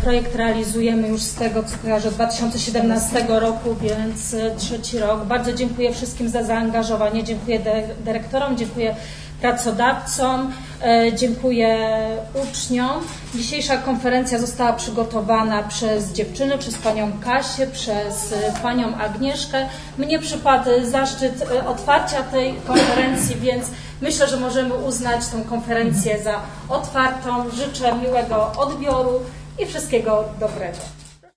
projekt realizujemy już z tego, co kojarzę, od 2017 roku, więc trzeci rok. Bardzo dziękuję wszystkim za zaangażowanie, dziękuję dyrektorom, dziękuję pracodawcom, dziękuję uczniom. Dzisiejsza konferencja została przygotowana przez dziewczyny, przez panią Kasię, przez panią Agnieszkę. Mnie przypadł zaszczyt otwarcia tej konferencji, więc myślę, że możemy uznać tę konferencję za otwartą. Życzę miłego odbioru i wszystkiego dobrego.